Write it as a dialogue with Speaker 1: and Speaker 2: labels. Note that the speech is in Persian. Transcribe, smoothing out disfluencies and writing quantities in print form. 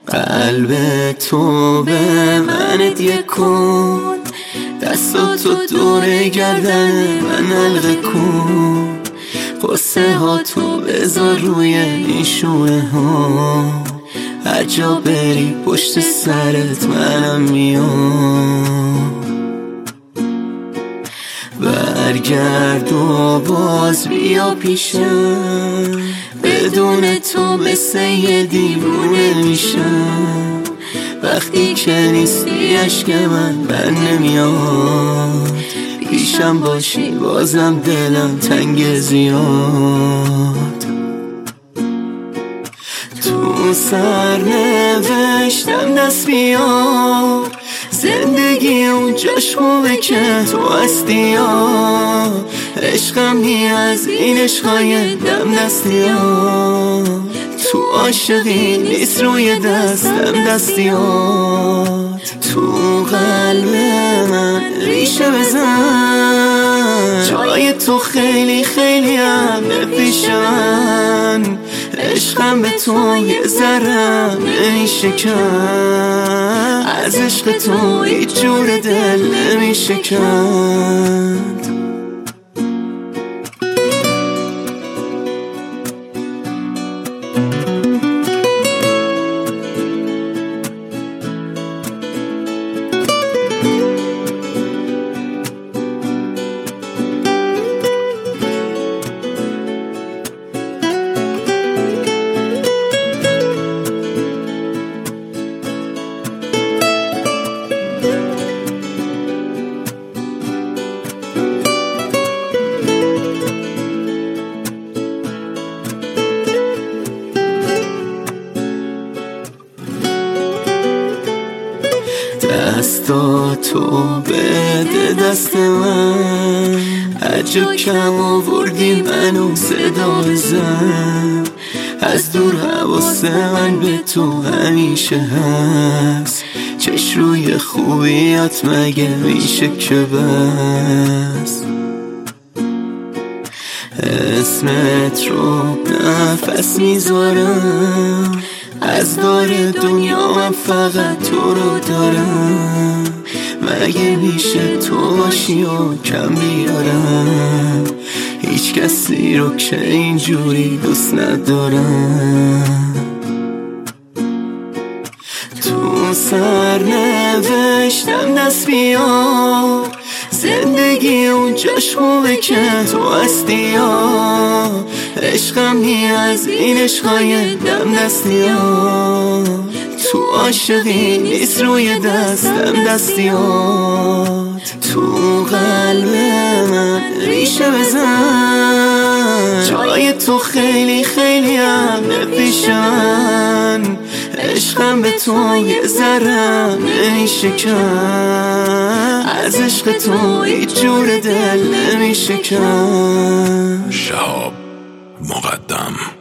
Speaker 1: قلب تو به من هدیه کن، دستاتو دور گردن من حلقه کن، قصه ها تو بذار روی این شونه ها، هر جا بری پشت سرت منم میام. برگرد و باز بیا پیشم، بدون تو مثل یه دیوونه میشم، وقتی که نیستی عشق من بر نمیاد، پیشم باشی بازم دلم تنگ زیاد. تو سر نوشتم دست بیار، زندگی اون جاش خوبه که تو هستی یا عشقم نی از این عشقای دم دستیار، تو عاشقی نیست روی دستم دستیار، تو قلب من ریشه بزن، جای تو خیلی خیلی همه پیش من، عشقم به تو یه ذره نمیشکن، از عشق تو هیچ جور دل نمیشکند. دستاتو بده دست من، هرجا کم آوردی منو صدا بزن، از دور حواس من به تو همیشه هست، چش روی خوبیات مگه میشه که بس، اسمت رو نفس میذارم، از دار دنیا من فقط تو رو دارم، مگه میشه تو باشی و کم بیارم، هیچ کسی رو که اینجوری دوست ندارم. تو سر نوشتم دست بیار، زندگی اون جاش خوبه که تو هستی یا عشقم نی از این عشقای دم دستیار، تو عاشقی نیست روی دستم دستیار، تو قلب من ریشه بزن، جای تو خیلی خیلی همه پیش من، عشقم به تو یه ذره نمیشکن، از عشق تو هیچ جور دل نمیشکن.
Speaker 2: شهاب مقدم.